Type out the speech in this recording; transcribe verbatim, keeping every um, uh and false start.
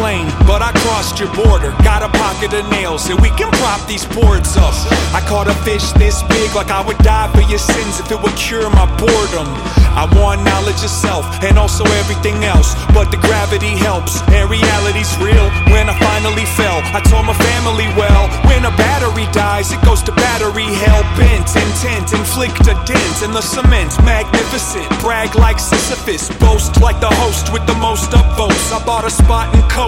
plane, but I crossed your border. Got a pocket of nails, and we can prop these boards up. I caught a fish this big, like I would die for your sins if it would cure my boredom. I want knowledge of self, and also everything else, but the gravity helps, and reality's real. When I finally fell, I told my family, well, when a battery dies, it goes to battery hell. Bent, intent, inflict a dent in the cement. Magnificent, brag like Sisyphus, boast like the host with the most upvotes. I bought a spot in Coke.